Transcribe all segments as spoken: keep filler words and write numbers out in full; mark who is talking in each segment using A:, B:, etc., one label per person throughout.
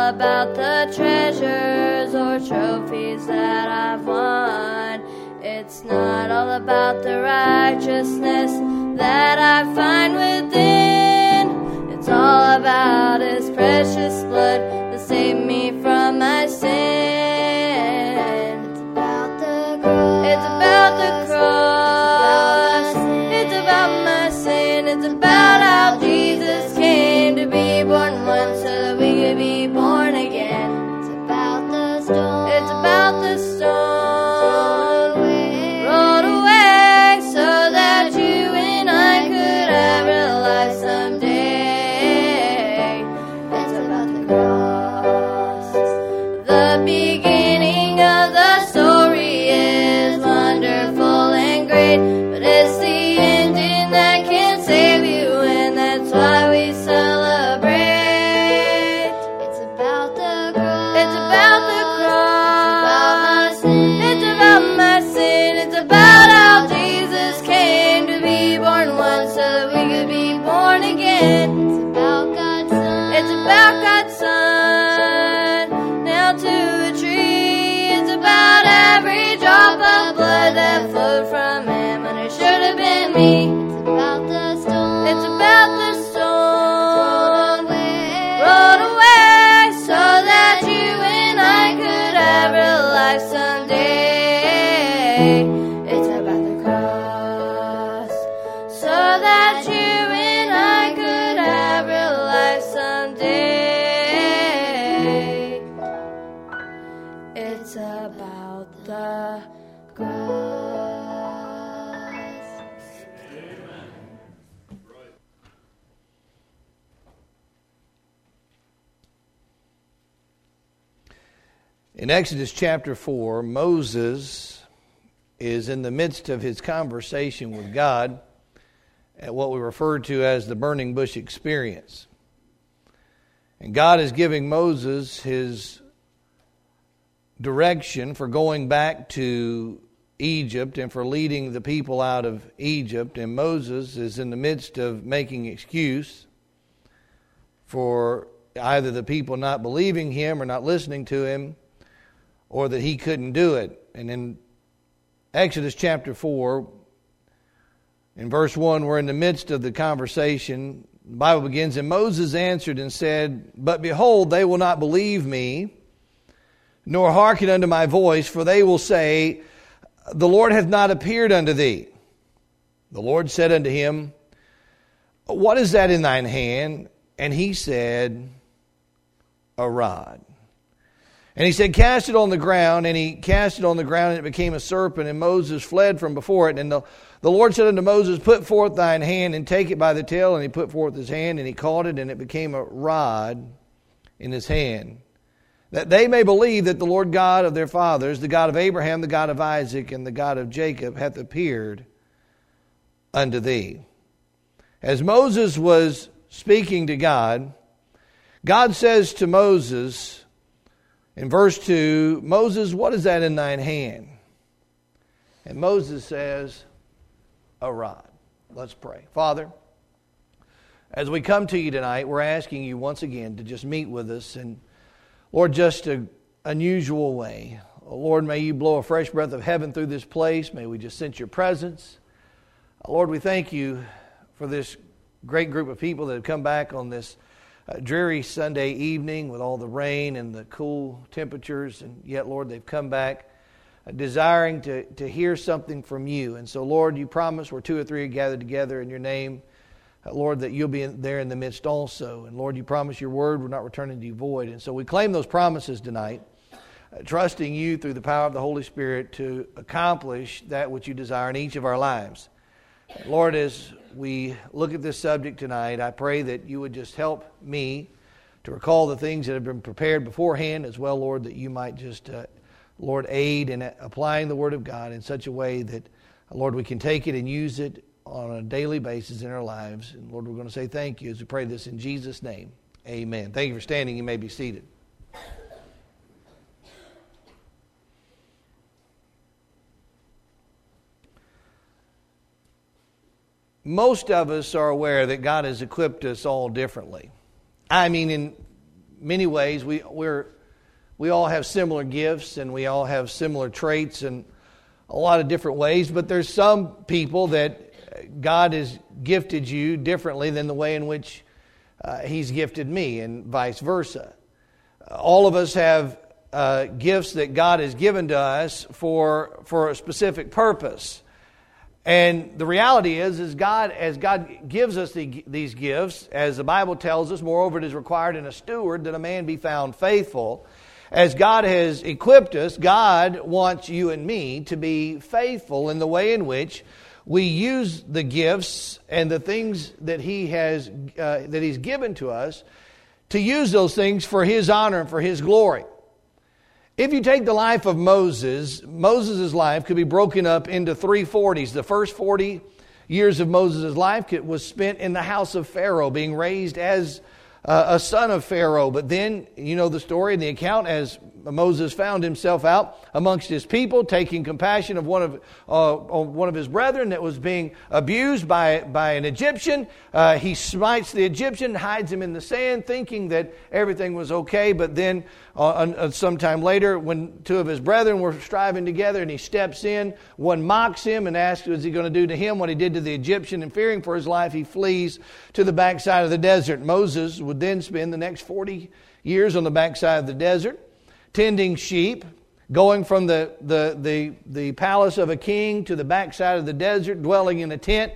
A: about the treasures or trophies that I've won. It's not all about the righteousness that I find within. It's all about His precious blood that saved me from my sin. It's about the cross. It's about the cross. It's about my sin. It's about how Jesus came to be born once so that we could be born again. It's about the stone. It's about the stone. That flowed from Him, and it should have been me. It's about the stone. It's about the stone. Rolled away so that you and I could have real life someday. It's about the cross so that you and I could have real life someday. It's about the
B: In Exodus chapter four, Moses is in the midst of his conversation with God at what we refer to as the burning bush experience. And God is giving Moses his direction for going back to Egypt and for leading the people out of Egypt. And Moses is in the midst of making excuse for either the people not believing him or not listening to him, or that he couldn't do it. And in Exodus chapter four, in verse one, we're in the midst of the conversation. The Bible begins, and Moses answered and said, "But behold, they will not believe me, nor hearken unto my voice, for they will say, The Lord hath not appeared unto thee." The Lord said unto him, "What is that in thine hand?" And he said, "A rod." And he said, "Cast it on the ground." And he cast it on the ground, and it became a serpent, and Moses fled from before it. And the, the Lord said unto Moses, "Put forth thine hand, and take it by the tail." And he put forth his hand, and he caught it, and it became a rod in his hand, that they may believe that the Lord God of their fathers, the God of Abraham, the God of Isaac, and the God of Jacob, hath appeared unto thee. As Moses was speaking to God, God says to Moses, in verse two, "Moses, what is that in thine hand?" And Moses says, "A rod." Let's pray. Father, as we come to you tonight, we're asking you once again to just meet with us, and Lord, just an unusual way. Lord, may you blow a fresh breath of heaven through this place. May we just sense your presence. Lord, we thank you for this great group of people that have come back on this uh, dreary Sunday evening with all the rain and the cool temperatures. And yet, Lord, they've come back uh, desiring to, to hear something from you. And so, Lord, you promise where two or three are gathered together in your name, Uh, Lord, that you'll be in, there in the midst also. And Lord, you promise your word will not return unto you void. And so we claim those promises tonight, uh, trusting you through the power of the Holy Spirit to accomplish that which you desire in each of our lives. Lord, as we look at this subject tonight, I pray that you would just help me to recall the things that have been prepared beforehand as well, Lord, that you might just, uh, Lord, aid in applying the Word of God in such a way that, uh, Lord, we can take it and use it on a daily basis in our lives. And Lord, we're going to say thank you as we pray this in Jesus' name. Amen. Thank you for standing. You may be seated. Most of us are aware that God has equipped us all differently. I mean, in many ways, we we're we all have similar gifts and we all have similar traits in a lot of different ways. But there's some people that God has gifted you differently than the way in which uh, He's gifted me, and vice versa. All of us have uh, gifts that God has given to us for for a specific purpose. And the reality is, is God, as God gives us the, these gifts, as the Bible tells us, moreover it is required in a steward that a man be found faithful. As God has equipped us, God wants you and me to be faithful in the way in which we use the gifts and the things that He has uh, that He's given to us, to use those things for His honor and for His glory. If you take the life of Moses, Moses' life could be broken up into three forties. The first forty years of Moses' life was spent in the house of Pharaoh, being raised as a son of Pharaoh. But then, you know the story and the account, as Moses found himself out amongst his people, taking compassion of one of uh, one of his brethren that was being abused by by an Egyptian. Uh, he smites the Egyptian, hides him in the sand, thinking that everything was okay. But then, uh, uh, sometime later, when two of his brethren were striving together, and he steps in, one mocks him and asks, "What is he going to do to him?" What he did to the Egyptian, and fearing for his life, he flees to the backside of the desert. Moses would then spend the next forty years on the backside of the desert, tending sheep, going from the, the, the, the palace of a king to the backside of the desert, dwelling in a tent,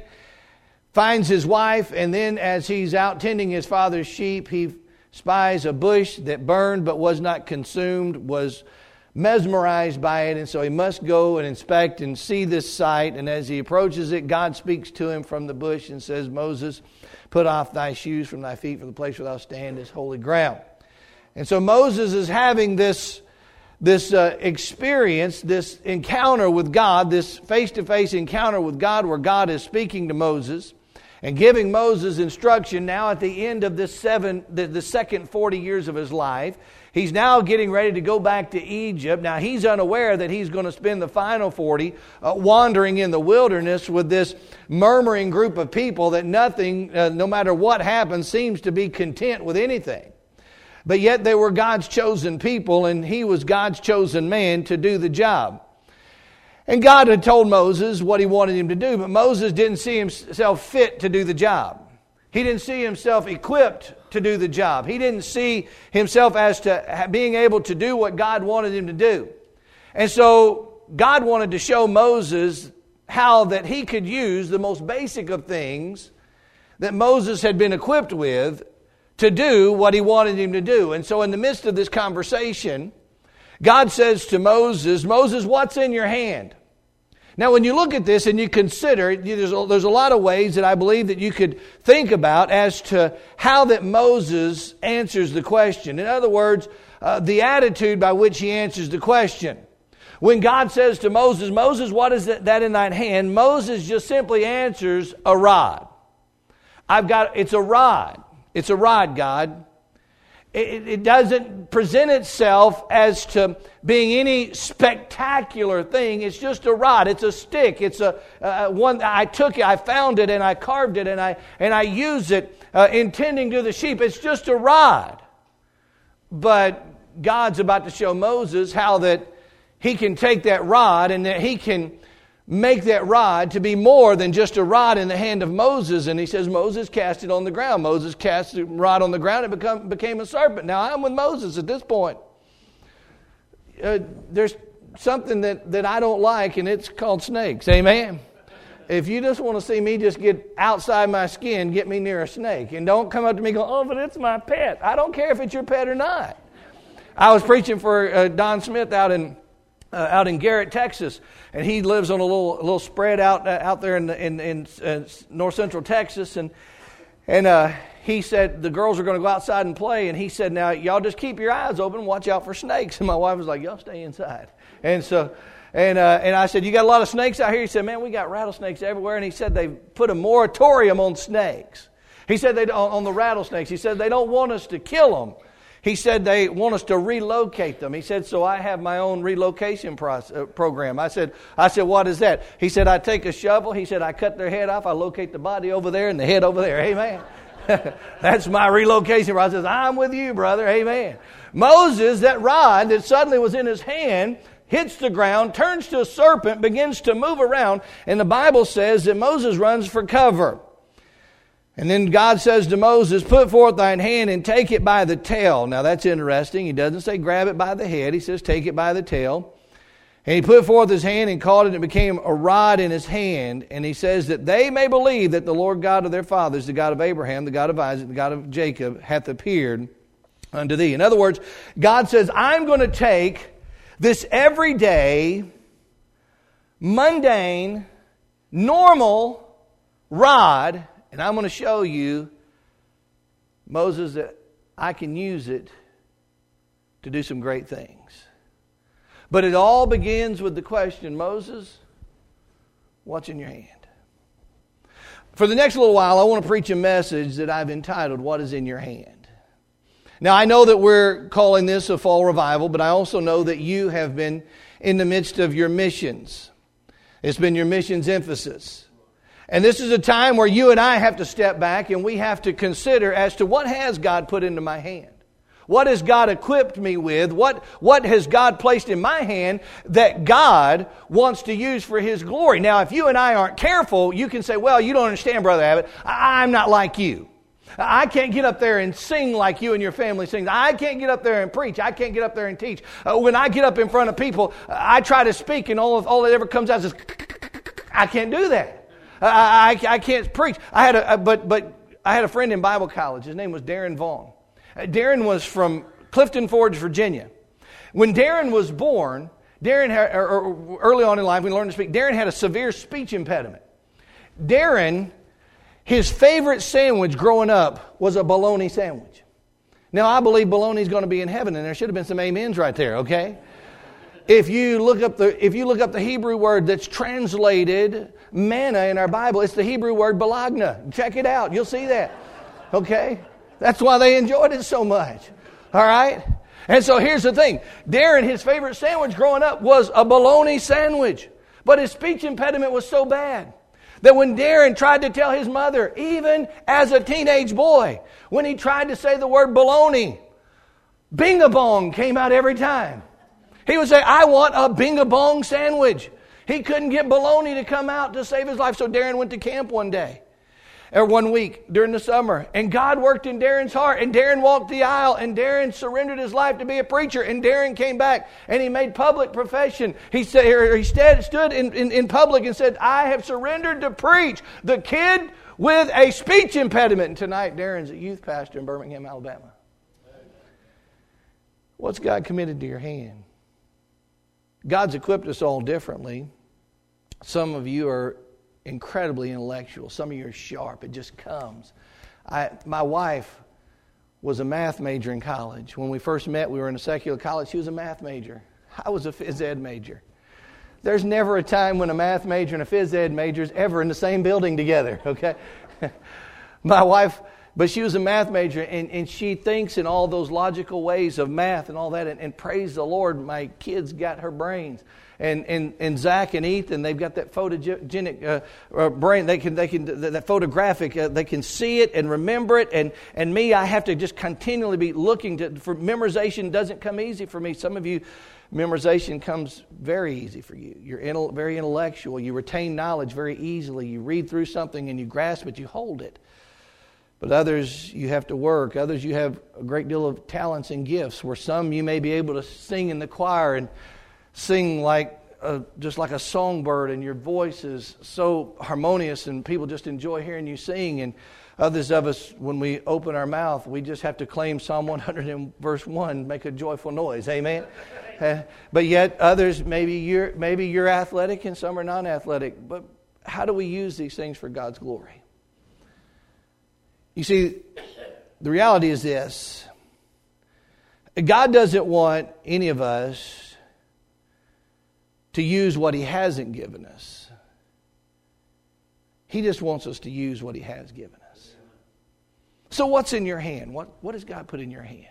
B: finds his wife, and then as he's out tending his father's sheep, he spies a bush that burned but was not consumed, was mesmerized by it, and so he must go and inspect and see this sight. And as he approaches it, God speaks to him from the bush and says, "Moses, put off thy shoes from thy feet, for the place where thou stand is holy ground." And so Moses is having this, this uh, experience, this encounter with God, this face-to-face encounter with God, where God is speaking to Moses and giving Moses instruction. Now at the end of this seven, the, the second forty years of his life, he's now getting ready to go back to Egypt. Now he's unaware that he's going to spend the final forty uh, wandering in the wilderness with this murmuring group of people that nothing, uh, no matter what happens, seems to be content with anything. But yet they were God's chosen people, and he was God's chosen man to do the job. And God had told Moses what He wanted him to do, but Moses didn't see himself fit to do the job. He didn't see himself equipped to do the job. He didn't see himself as to being able to do what God wanted him to do. And so God wanted to show Moses how that he could use the most basic of things that Moses had been equipped with to do what He wanted him to do. And so in the midst of this conversation, God says to Moses, "Moses, what's in your hand?" Now, when you look at this and you consider, there's a, there's a lot of ways that I believe that you could think about as to how that Moses answers the question. In other words, uh, the attitude by which he answers the question. When God says to Moses, "Moses, what is that in thine hand?" Moses just simply answers, "A rod." I've got, it's a rod. It's a rod, God. It, it doesn't present itself as to being any spectacular thing. It's just a rod. It's a stick. It's a uh, one. I took it. I found it, and I carved it, and I and I use it uh, intending to the sheep. It's just a rod. But God's about to show Moses how that he can take that rod and that he can make that rod to be more than just a rod in the hand of Moses. And he says, "Moses, cast it on the ground." Moses cast the rod on the ground. It become, became a serpent. Now I'm with Moses at this point. Uh, there's something that, that I don't like, and it's called snakes. Amen? If you just want to see me just get outside my skin, get me near a snake. And don't come up to me going, "Oh, but it's my pet." I don't care if it's your pet or not. I was preaching for uh, Don Smith out in Uh, out in Garrett, Texas, and he lives on a little a little spread out uh, out there in in, in uh, north central Texas, and and uh, he said the girls are going to go outside and play, and he said, "Now y'all just keep your eyes open, watch out for snakes." And my wife was like, "Y'all stay inside." And so, and uh, and I said, "You got a lot of snakes out here?" He said, "Man, we got rattlesnakes everywhere." And he said they put a moratorium on snakes. He said they on, on the rattlesnakes. He said they don't want us to kill them. He said they want us to relocate them. He said, "So I have my own relocation process, uh, program." I said, I said, "What is that?" He said, "I take a shovel." He said, "I cut their head off. I locate the body over there and the head over there." Amen. That's my relocation rod. Says, I'm with you, brother. Amen. Moses, that rod that suddenly was in his hand, hits the ground, turns to a serpent, begins to move around. And the Bible says that Moses runs for cover. And then God says to Moses, put forth thine hand and take it by the tail. Now that's interesting. He doesn't say grab it by the head. He says take it by the tail. And he put forth his hand and caught it, and it became a rod in his hand. And he says that they may believe that the Lord God of their fathers, the God of Abraham, the God of Isaac, the God of Jacob, hath appeared unto thee. In other words, God says, I'm going to take this everyday, mundane, normal rod, and I'm going to show you, Moses, that I can use it to do some great things. But it all begins with the question, Moses, what's in your hand? For the next little while, I want to preach a message that I've entitled, What is in Your Hand? Now, I know that we're calling this a fall revival, but I also know that you have been in the midst of your missions. It's been your missions emphasis. And this is a time where you and I have to step back and we have to consider as to what has God put into my hand? What has God equipped me with? What, what has God placed in my hand that God wants to use for His glory? Now, if you and I aren't careful, you can say, well, you don't understand, Brother Abbott. I'm not like you. I can't get up there and sing like you and your family sings. I can't get up there and preach. I can't get up there and teach. Uh, when I get up in front of people, I try to speak and all, of, all that ever comes out is, I can't do that. I, I, I can't preach. I had a, but, but I had a friend in Bible college. His name was Darren Vaughn. Darren was from Clifton Forge, Virginia. When Darren was born, Darren had, or, or early on in life, when he learned to speak, Darren had a severe speech impediment. Darren, his favorite sandwich growing up was a bologna sandwich. Now, I believe bologna is going to be in heaven, and there should have been some amens right there, okay? If you look up the if you look up the Hebrew word that's translated manna in our Bible, it's the Hebrew word balagna. Check it out. You'll see that. Okay? That's why they enjoyed it so much. All right? And so here's the thing. Darren, his favorite sandwich growing up was a bologna sandwich. But his speech impediment was so bad that when Darren tried to tell his mother, even as a teenage boy, when he tried to say the word bologna, bing-a-bong came out every time. He would say, I want a bing-a-bong sandwich. He couldn't get bologna to come out to save his life. So Darren went to camp one day, or one week during the summer. And God worked in Darren's heart. And Darren walked the aisle. And Darren surrendered his life to be a preacher. And Darren came back and he made public profession. He said, or he stood in, in, in public and said, I have surrendered to preach. The kid with a speech impediment. And tonight Darren's a youth pastor in Birmingham, Alabama. What's God committed to your hand? God's equipped us all differently. Some of you are incredibly intellectual. Some of you are sharp. It just comes. I, my wife was a math major in college. When we first met, we were in a secular college. She was a math major. I was a phys ed major. There's never a time when a math major and a phys ed major is ever in the same building together, okay? My wife, but she was a math major, and, and she thinks in all those logical ways of math and all that, and, and praise the Lord, my kids got her brains. And, and and Zach and Ethan, they've got that photogenic uh, uh, brain. They can they can that photographic. Uh, they can see it and remember it. And and me, I have to just continually be looking to. For memorization doesn't come easy for me. Some of you, memorization comes very easy for you. You're intel- very intellectual. You retain knowledge very easily. You read through something and you grasp it. You hold it. But others, you have to work. Others, you have a great deal of talents and gifts. Where some you may be able to sing in the choir and sing like a, just like a songbird, and your voice is so harmonious and people just enjoy hearing you sing. And others of us, when we open our mouth, we just have to claim Psalm one hundred and verse one, make a joyful noise. Amen? uh, but yet others, maybe you're, maybe you're athletic and some are non-athletic. But how do we use these things for God's glory? You see, the reality is this. God doesn't want any of us to use what He hasn't given us. He just wants us to use what He has given us. So what's in your hand? What, what has God put in your hand?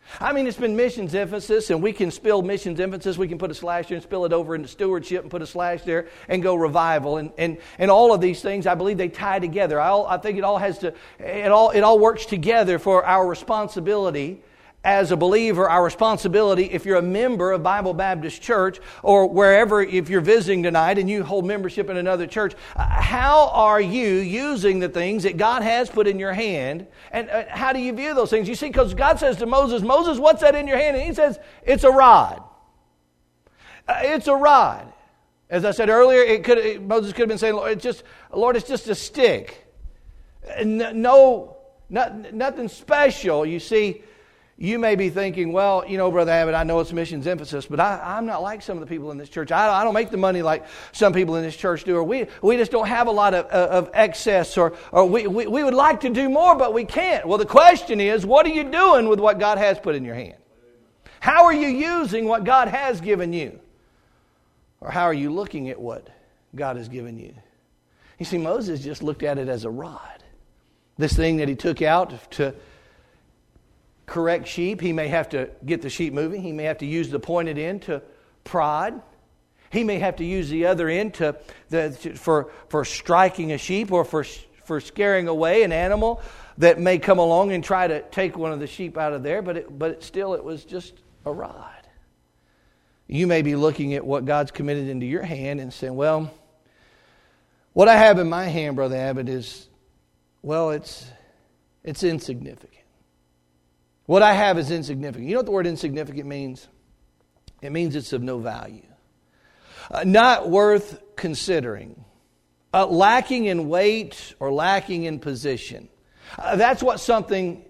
B: I mean, it's been missions emphasis, and we can spill missions emphasis. We can put a slash there and spill it over into stewardship and put a slash there and go revival. And and, and all of these things, I believe they tie together. I, all, I think it all has to, it all, it all works together for our responsibility as a believer, our responsibility if you're a member of Bible Baptist Church or wherever, if you're visiting tonight and you hold membership in another church, uh, how are you using the things that God has put in your hand? And uh, how do you view those things? You see, because God says to Moses, Moses, what's that in your hand? And he says, it's a rod. Uh, it's a rod. As I said earlier, it could it, Moses could have been saying, Lord, it's just, Lord, it's just a stick. No, not, nothing special. You see, you may be thinking, well, you know, Brother Abbott, I know it's missions emphasis, but I, I'm not like some of the people in this church. I, I don't make the money like some people in this church do, or we we just don't have a lot of, of excess, or, or we, we, we would like to do more, but we can't. Well, the question is, what are you doing with what God has put in your hand? How are you using what God has given you? Or how are you looking at what God has given you? You see, Moses just looked at it as a rod. This thing that he took out to correct sheep. He may have to get the sheep moving. He may have to use the pointed end to prod. He may have to use the other end to, the, to for for striking a sheep or for for scaring away an animal that may come along and try to take one of the sheep out of there. But it, but it, still, it was just a rod. You may be looking at what God's committed into your hand and saying, "Well, what I have in my hand, Brother Abbott, is well, it's it's insignificant. What I have is insignificant." You know what the word insignificant means? It means it's of no value. Uh, not worth considering. Uh, lacking in weight or lacking in position. Uh, that's what something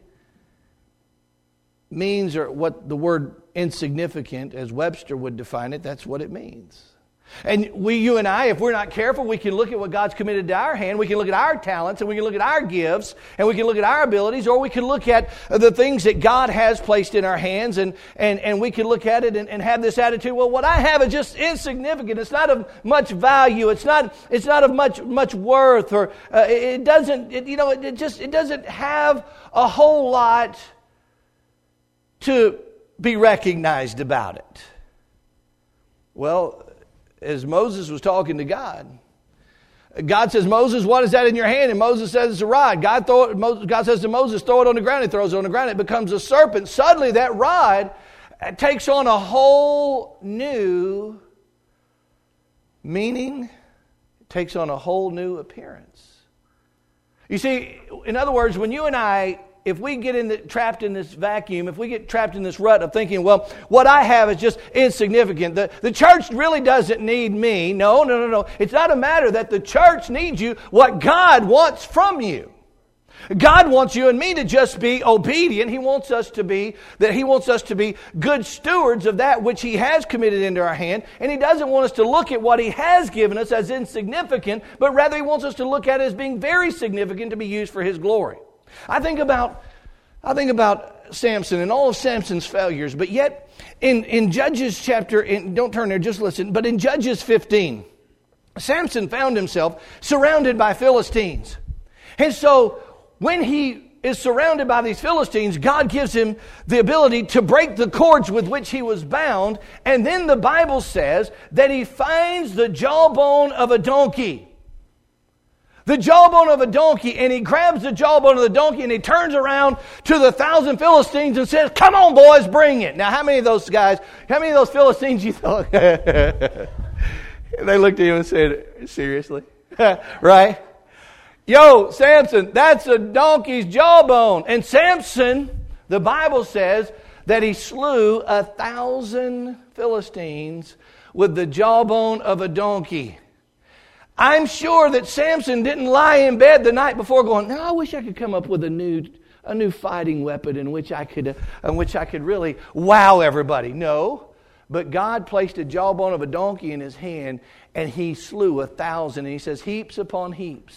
B: means, or what the word insignificant, as Webster would define it, that's what it means. And we, you and I, if we're not careful, we can look at what God's committed to our hand. We can look at our talents, and we can look at our gifts, and we can look at our abilities, or we can look at the things that God has placed in our hands, and, and, and we can look at it and, and have this attitude, well, what I have is just insignificant. It's not of much value. It's not, it's not of much, much worth, or uh, it doesn't, it, you know, it, it just, it doesn't have a whole lot to be recognized about it. Well, as Moses was talking to God, God says, Moses, what is that in your hand? And Moses says, it's a rod. God, throw it, God says to Moses, throw it on the ground. He throws it on the ground. It becomes a serpent. Suddenly that rod takes on a whole new meaning. It takes on a whole new appearance. You see, in other words, when you and I, if we get in the, trapped in this vacuum, if we get trapped in this rut of thinking, well, what I have is just insignificant. The, the church really doesn't need me. No, no, no, no. It's not a matter that the church needs you. What God wants from you. God wants you and me to just be obedient. He wants us to be, that He wants us to be good stewards of that which He has committed into our hand. And He doesn't want us to look at what He has given us as insignificant, but rather He wants us to look at it as being very significant to be used for His glory. I think about I think about Samson and all of Samson's failures, but yet in, in Judges chapter, in, don't turn there, just listen, but in Judges fifteen, Samson found himself surrounded by Philistines. And so when he is surrounded by these Philistines, God gives him the ability to break the cords with which he was bound, and then the Bible says that he finds the jawbone of a donkey. The jawbone of a donkey, and he grabs the jawbone of the donkey and he turns around to the thousand Philistines and says, come on, boys, bring it. Now, how many of those guys, how many of those Philistines you thought? They looked at him and said, seriously? Right? Yo, Samson, that's a donkey's jawbone. And Samson, the Bible says that he slew a thousand Philistines with the jawbone of a donkey. I'm sure that Samson didn't lie in bed the night before going, no, I wish I could come up with a new a new fighting weapon in which I could uh, in which I could really wow everybody. No, but God placed a jawbone of a donkey in his hand, and he slew a thousand. And he says, heaps upon heaps.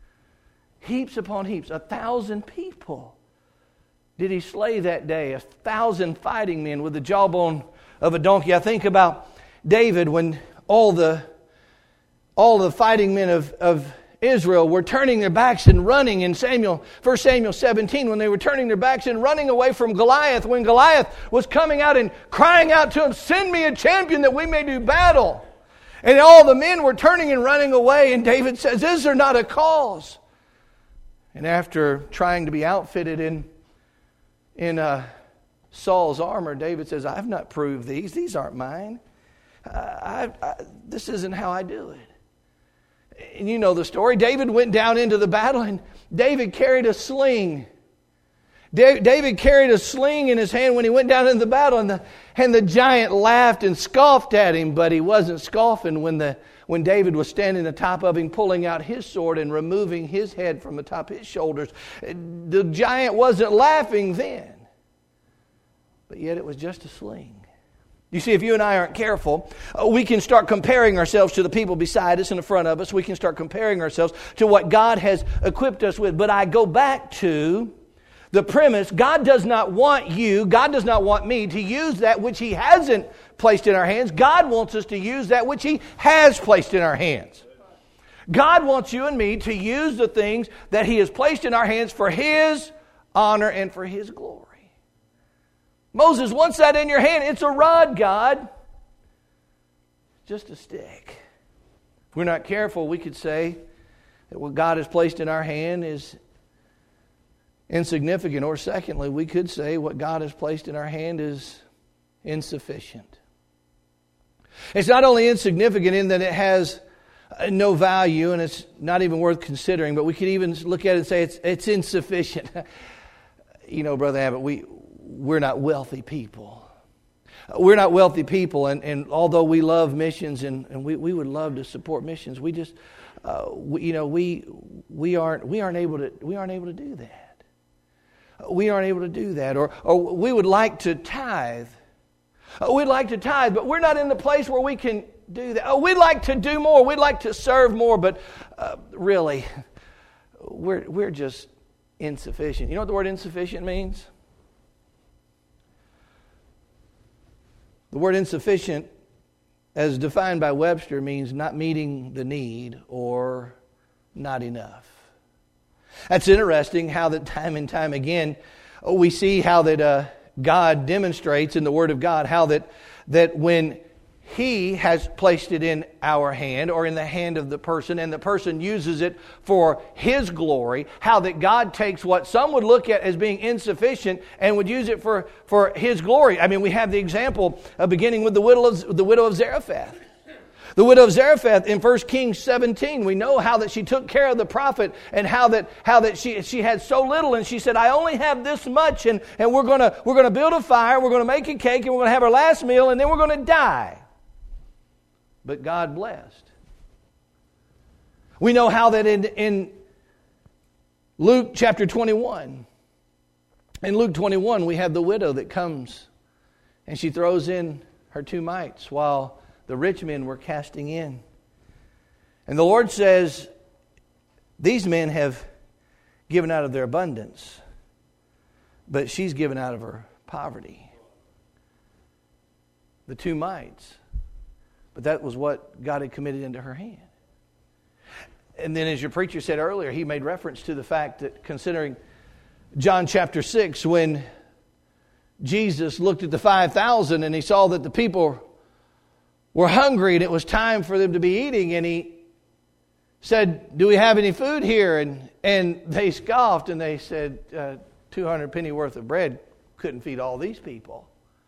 B: Heaps upon heaps. A thousand people did he slay that day. A thousand fighting men with the jawbone of a donkey. I think about David when all the All the fighting men of, of Israel were turning their backs and running in Samuel, First Samuel seventeen, when they were turning their backs and running away from Goliath, when Goliath was coming out and crying out to him, "Send me a champion that we may do battle." And all the men were turning and running away, and David says, "Is there not a cause?" And after trying to be outfitted in, in uh, Saul's armor, David says, "I've not proved these. These aren't mine. Uh, I, I, this isn't how I do it." And you know the story. David went down into the battle, and David carried a sling. David carried a sling in his hand when he went down into the battle, and the, and the giant laughed and scoffed at him, but he wasn't scoffing when, the, when David was standing on top of him, pulling out his sword and removing his head from the top of his shoulders. The giant wasn't laughing then, but yet it was just a sling. You see, if you and I aren't careful, we can start comparing ourselves to the people beside us and in front of us. We can start comparing ourselves to what God has equipped us with. But I go back to the premise, God does not want you, God does not want me to use that which He hasn't placed in our hands. God wants us to use that which He has placed in our hands. God wants you and me to use the things that He has placed in our hands for His honor and for His glory. Moses, wants that in your hand? It's a rod, God. Just a stick. If we're not careful, we could say that what God has placed in our hand is insignificant. Or secondly, we could say what God has placed in our hand is insufficient. It's not only insignificant in that it has no value and it's not even worth considering, but we could even look at it and say it's, it's insufficient. You know, Brother Abbott, we... We're not wealthy people. We're not wealthy people, and, and although we love missions and, and we, we would love to support missions, we just, uh, we, you know, we we aren't we aren't able to we aren't able to do that. We aren't able to do that, or or we would like to tithe. We'd like to tithe, but we're not in the place where we can do that. Oh, we'd like to do more. We'd like to serve more, but uh, really, we're we're just insufficient. You know what the word insufficient means? The word insufficient, as defined by Webster, means not meeting the need or not enough. That's interesting how that time and time again we see how that uh, God demonstrates in the Word of God how that that when He has placed it in our hand or in the hand of the person, and the person uses it for His glory, how that God takes what some would look at as being insufficient and would use it for, for His glory. I mean, we have the example of beginning with the widow of, the widow of Zarephath. The widow of Zarephath in First Kings seventeen, we know how that she took care of the prophet and how that how that she she had so little, and she said, "I only have this much, and, and we're gonna we're gonna build a fire, we're gonna make a cake, and we're gonna have our last meal, and then we're gonna die." But God blessed. We know how that in, in Luke chapter twenty-one, in Luke twenty-one, we have the widow that comes and she throws in her two mites while the rich men were casting in. And the Lord says, these men have given out of their abundance, but she's given out of her poverty. The two mites. But that was what God had committed into her hand. And then, as your preacher said earlier, he made reference to the fact that, considering John chapter six, when Jesus looked at the five thousand and He saw that the people were hungry and it was time for them to be eating, and He said, "Do we have any food here?" And and they scoffed and they said, uh, two hundred penny worth of bread couldn't feed all these people.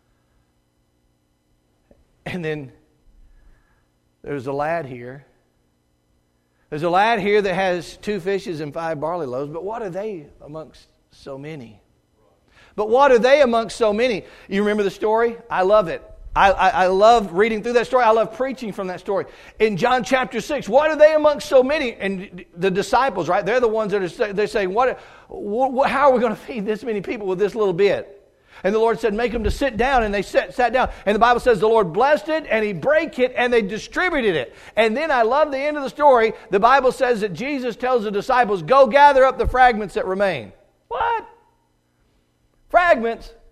B: And then there's a lad here. There's a lad here that has two fishes and five barley loaves, but what are they amongst so many? But what are they amongst so many? You remember the story? I love it. I, I, I love reading through that story. I love preaching from that story. In John chapter six, what are they amongst so many? And the disciples, right? They're the ones that are they're saying, what, what, how are we going to feed this many people with this little bit? And the Lord said, make them to sit down. And they sat, sat down. And the Bible says the Lord blessed it and He broke it and they distributed it. And then I love the end of the story. The Bible says that Jesus tells the disciples, go gather up the fragments that remain. What? Fragments?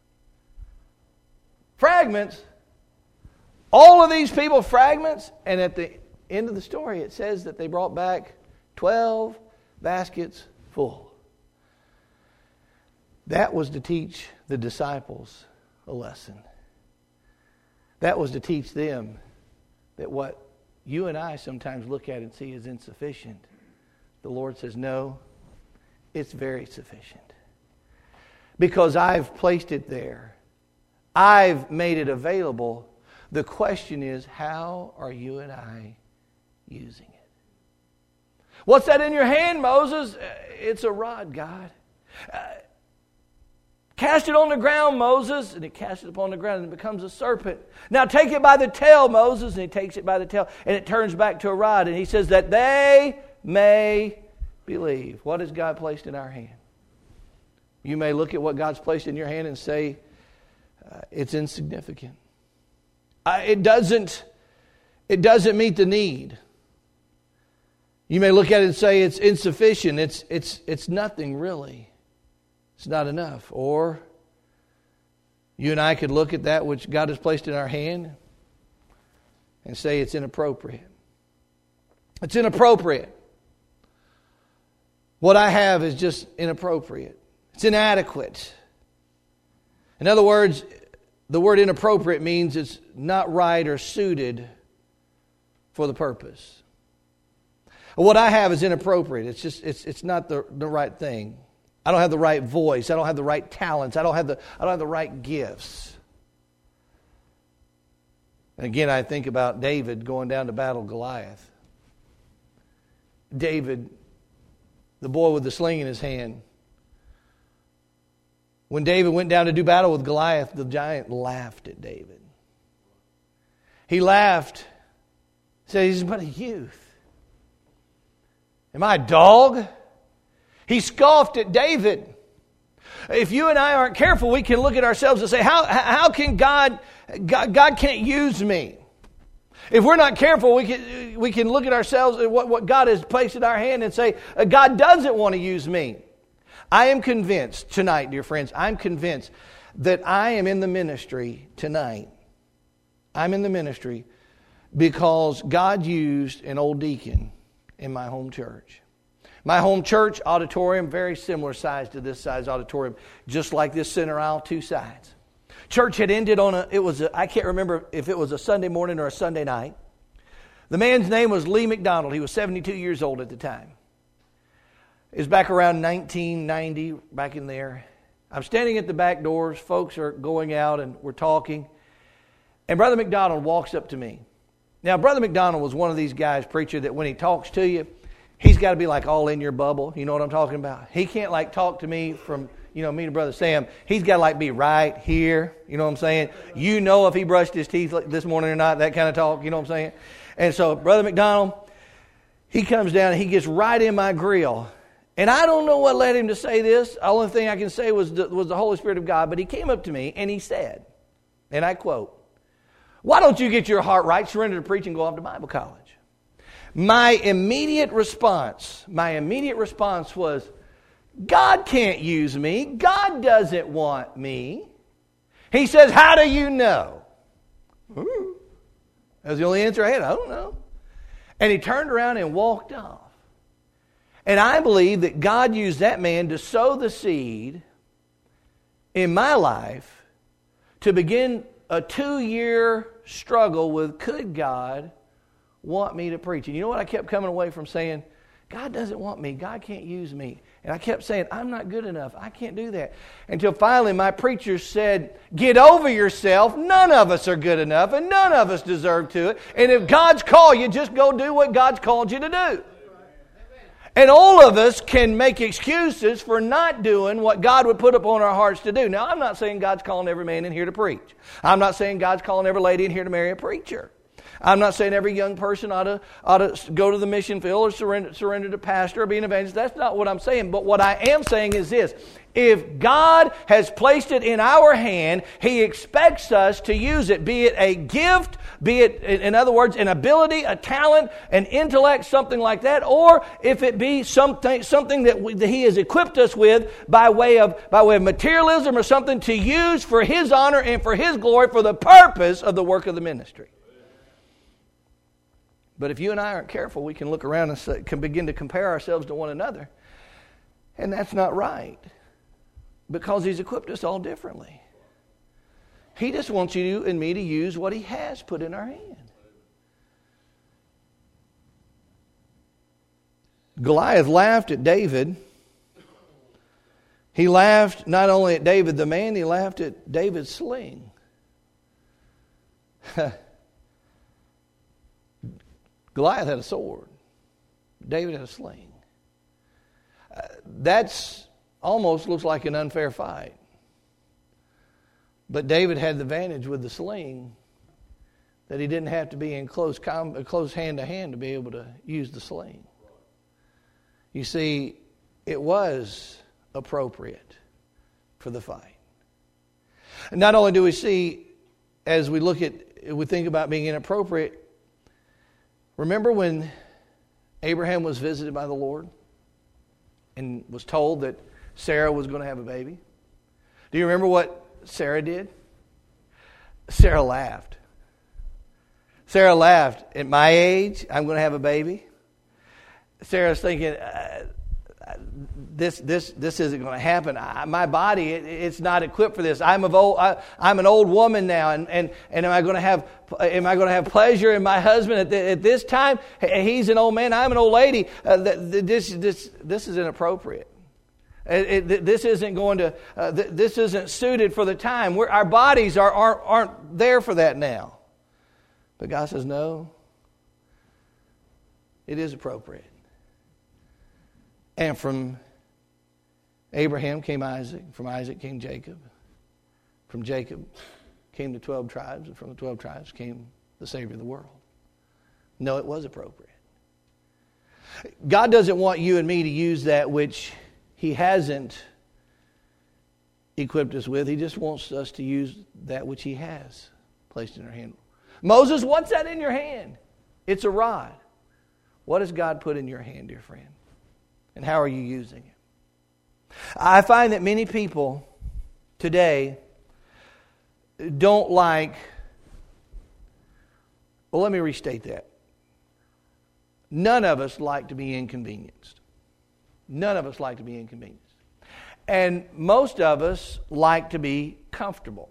B: Fragments? All of these people, fragments? And at the end of the story, it says that they brought back Twelve baskets full. That was to teach the disciples a lesson. That was to teach them that what you and I sometimes look at and see as insufficient, the Lord says, no, it's very sufficient. Because I've placed it there. I've made it available. The question is, how are you and I using it? What's that in your hand, Moses? It's a rod, God. Uh, Cast it on the ground, Moses. And he casts it upon the ground and it becomes a serpent. Now take it by the tail, Moses. And he takes it by the tail and it turns back to a rod. And he says that they may believe. What has God placed in our hand? You may look at what God's placed in your hand and say, uh, it's insignificant. Uh, it doesn't, it doesn't meet the need. You may look at it and say it's insufficient. It's, it's, it's nothing really. It's not enough. Or you and I could look at that which God has placed in our hand and say it's inappropriate. It's inappropriate. What I have is just inappropriate. It's inadequate. In other words, the word inappropriate means it's not right or suited for the purpose. What I have is inappropriate. It's just it's it's not the, the right thing. I don't have the right voice. I don't have the right talents. I don't have the I don't have the right gifts. And again, I think about David going down to battle Goliath. David, the boy with the sling in his hand. When David went down to do battle with Goliath, the giant laughed at David. He laughed. Said, he's but a youth. Am I a dog? He scoffed at David. If you and I aren't careful, we can look at ourselves and say, how, how can God, God, God can't use me? If we're not careful, we can, we can look at ourselves and what, what God has placed in our hand and say, God doesn't want to use me. I am convinced tonight, dear friends, I'm convinced that I am in the ministry tonight. I'm in the ministry because God used an old deacon in my home church. My home church auditorium, very similar size to this size auditorium, just like this center aisle, two sides. Church had ended on a, it was a, I can't remember if it was a Sunday morning or a Sunday night. The man's name was Lee McDonald. He was seventy-two years old at the time. It was back around nineteen ninety, back in there. I'm standing at the back doors. Folks are going out and we're talking. And Brother McDonald walks up to me. Now, Brother McDonald was one of these guys, preacher, that when he talks to you, he's got to be like all in your bubble. You know what I'm talking about? He can't like talk to me from, you know, me to Brother Sam. He's got to like be right here. You know what I'm saying? You know if he brushed his teeth this morning or not, that kind of talk. You know what I'm saying? And so Brother McDonald, he comes down and he gets right in my grill. And I don't know what led him to say this. The only thing I can say was the, was the Holy Spirit of God. But he came up to me and he said, and I quote, "Why don't you get your heart right, surrender to preach, and go off to Bible college?" My immediate response, my immediate response was, God can't use me. God doesn't want me. He says, how do you know? Ooh. That was the only answer I had. I don't know. And he turned around and walked off. And I believe that God used that man to sow the seed in my life to begin a two-year struggle with, could God want me to preach? And you know what I kept coming away from saying? God doesn't want me. God can't use me. And I kept saying, I'm not good enough. I can't do that. Until finally my preacher said, get over yourself. None of us are good enough and none of us deserve to it. And if God's called you, just go do what God's called you to do. And all of us can make excuses for not doing what God would put upon our hearts to do. Now, I'm not saying God's calling every man in here to preach. I'm not saying God's calling every lady in here to marry a preacher. I'm not saying every young person ought to, ought to go to the mission field or surrender, surrender to pastor or be an evangelist. That's not what I'm saying. But what I am saying is this. If God has placed it in our hand, He expects us to use it, be it a gift, be it, in other words, an ability, a talent, an intellect, something like that, or if it be something something that, we, that He has equipped us with by way of by way of materialism or something to use for His honor and for His glory for the purpose of the work of the ministry. But if you and I aren't careful, we can look around and say, can begin to compare ourselves to one another. And that's not right. Because He's equipped us all differently. He just wants you and me to use what He has put in our hand. Goliath laughed at David. He laughed not only at David the man, he laughed at David's sling. Goliath had a sword. David had a sling. Uh, that's almost looks like an unfair fight. But David had the advantage with the sling that he didn't have to be in close, com- close hand to hand to be able to use the sling. You see, it was appropriate for the fight. And not only do we see, as we look at, we think about being inappropriate, remember when Abraham was visited by the Lord and was told that Sarah was going to have a baby? Do you remember what Sarah did? Sarah laughed. Sarah laughed. At my age, I'm going to have a baby. Sarah's thinking, uh, this this this isn't going to happen. I, my body, it, it's not equipped for this. I'm of old. I, I'm an old woman now, and, and, and am I going to have am I going to have pleasure in my husband at, the, at this time? He's an old man. I'm an old lady. Uh, this this this is inappropriate. It, it, this isn't going to. Uh, th- this isn't suited for the time. We're, our bodies are aren't aren't there for that now. But God says no. It is appropriate. And from Abraham came Isaac. From Isaac came Jacob. From Jacob came the twelve tribes. And from the twelve tribes came the Savior of the world. No, it was appropriate. God doesn't want you and me to use that which He hasn't equipped us with. He just wants us to use that which He has placed in our hand. Moses, what's that in your hand? It's a rod. What has God put in your hand, dear friend? And how are you using it? I find that many people today don't like, well, let me restate that. None of us like to be inconvenienced. None of us like to be inconvenienced. And most of us like to be comfortable.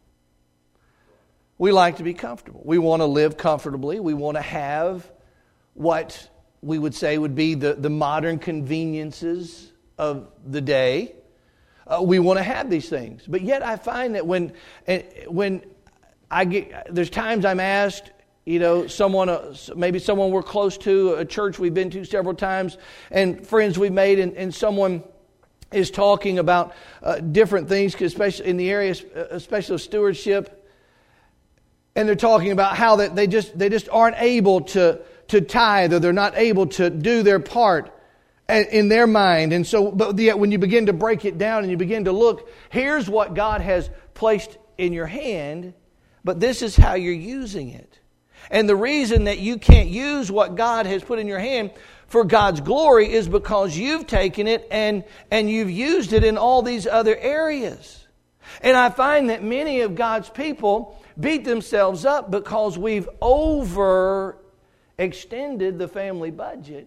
B: We like to be comfortable. We want to live comfortably. We want to have what we would say would be the, the modern conveniences of the day. Uh, we want to have these things. But yet I find that when when I get, there's times I'm asked, you know, someone, uh, maybe someone we're close to, a church we've been to several times, and friends we've made, and, and someone is talking about uh, different things, especially in the area, especially of stewardship, and they're talking about how that they just they just aren't able to to tithe, or they're not able to do their part in their mind. And so, but yet when you begin to break it down and you begin to look, here's what God has placed in your hand, but this is how you're using it. And the reason that you can't use what God has put in your hand for God's glory is because you've taken it and, and you've used it in all these other areas. And I find that many of God's people beat themselves up because we've over extended the family budget.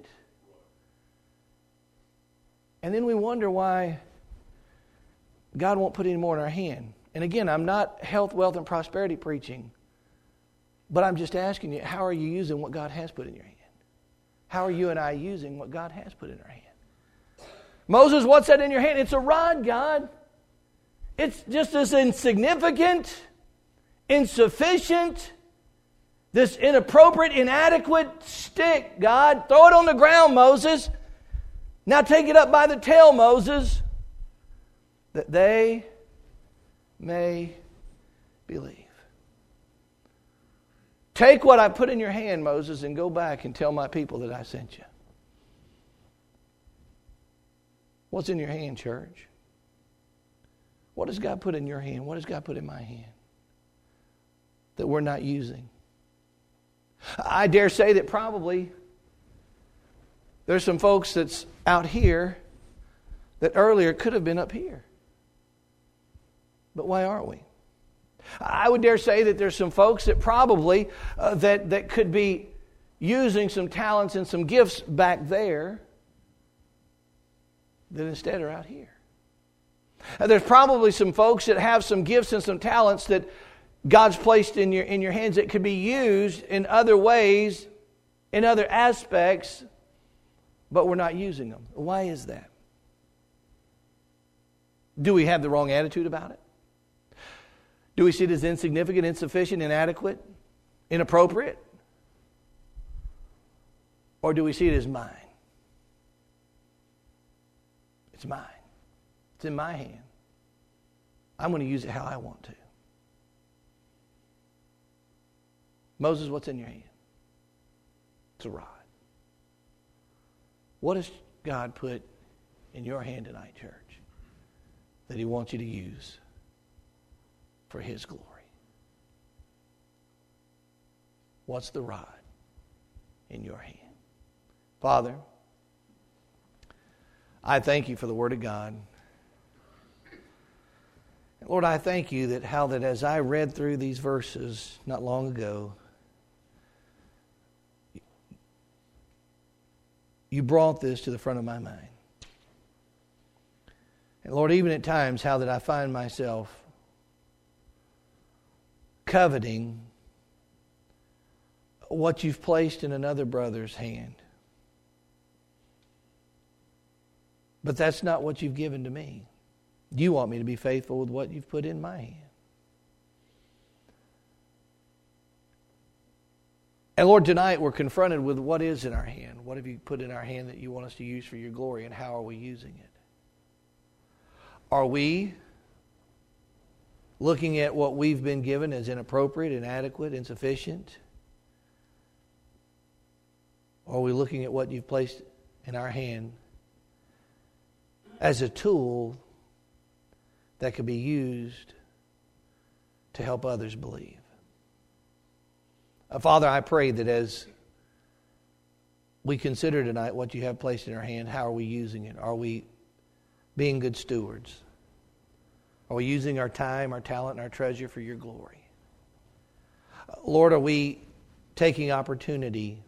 B: And then we wonder why God won't put any more in our hand. And again, I'm not health, wealth, and prosperity preaching. But I'm just asking you, how are you using what God has put in your hand? How are you and I using what God has put in our hand? Moses, what's that in your hand? It's a rod, God. It's just this insignificant, insufficient, this inappropriate, inadequate stick, God. Throw it on the ground, Moses. Now take it up by the tail, Moses, that they may believe. Take what I put in your hand, Moses, and go back and tell my people that I sent you. What's in your hand, church? What has God put in your hand? What has God put in my hand that we're not using? I dare say that probably there's some folks that's out here that earlier could have been up here. But why aren't we? I would dare say that there's some folks that probably uh, that, that could be using some talents and some gifts back there that instead are out here. And there's probably some folks that have some gifts and some talents that God's placed in your in your hands that could be used in other ways, in other aspects, but we're not using them. Why is that? Do we have the wrong attitude about it? Do we see it as insignificant, insufficient, inadequate, inappropriate? Or do we see it as mine? It's mine. It's in my hand. I'm going to use it how I want to. Moses, what's in your hand? It's a rod. What has God put in your hand tonight, church, that He wants you to use for His glory? What's the rod in your hand? Father, I thank You for the Word of God. Lord, I thank You that how that as I read through these verses not long ago, You brought this to the front of my mind. And Lord, even at times, how that I find myself coveting what You've placed in another brother's hand. But that's not what You've given to me. You want me to be faithful with what You've put in my hand. And Lord, tonight we're confronted with what is in our hand. What have You put in our hand that You want us to use for Your glory, and how are we using it? Are we looking at what we've been given as inappropriate, inadequate, insufficient? Or are we looking at what You've placed in our hand as a tool that could be used to help others believe? Uh, Father, I pray that as we consider tonight what You have placed in our hand, how are we using it? Are we being good stewards? Are we using our time, our talent, and our treasure for Your glory? Uh, Lord, are we taking opportunity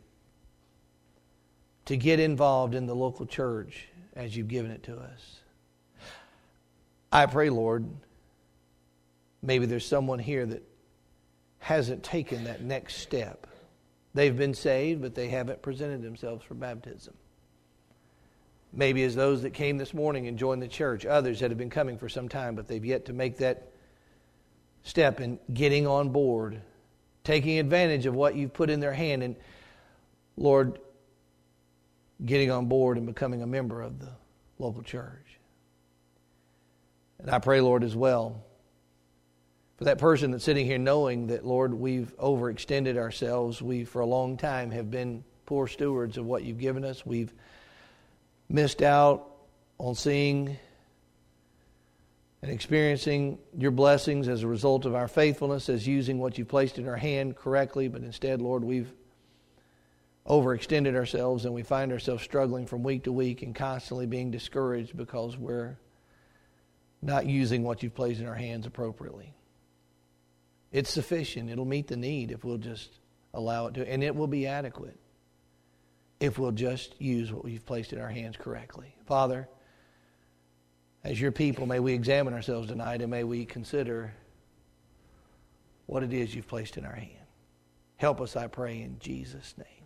B: to get involved in the local church as You've given it to us? I pray, Lord, maybe there's someone here that hasn't taken that next step. They've been saved, but they haven't presented themselves for baptism. Maybe as those that came this morning and joined the church, others that have been coming for some time, but they've yet to make that step in getting on board, taking advantage of what You've put in their hand, and, Lord, getting on board and becoming a member of the local church. And I pray, Lord, as well, for that person that's sitting here knowing that, Lord, we've overextended ourselves. We, for a long time, have been poor stewards of what You've given us. We've missed out on seeing and experiencing Your blessings as a result of our faithfulness, as using what You've placed in our hand correctly. But instead, Lord, we've overextended ourselves, and we find ourselves struggling from week to week and constantly being discouraged because we're not using what You've placed in our hands appropriately. It's sufficient. It'll meet the need if we'll just allow it to. And it will be adequate if we'll just use what You've placed in our hands correctly. Father, as Your people, may we examine ourselves tonight, and may we consider what it is You've placed in our hand. Help us, I pray, in Jesus' name.